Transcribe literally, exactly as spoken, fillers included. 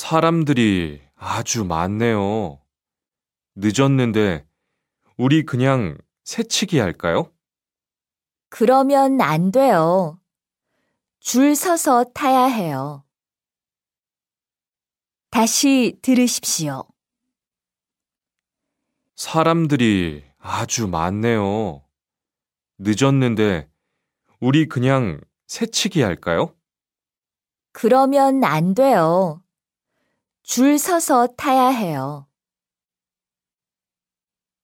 사람들이 아주 많네요. 늦었는데 우리 그냥 새치기 할까요? 그러면 안 돼요. 줄 서서 타야 해요. 다시 들으십시오. 사람들이 아주 많네요. 늦었는데 우리 그냥 새치기 할까요? 그러면 안 돼요. 줄 서서 타야 해요.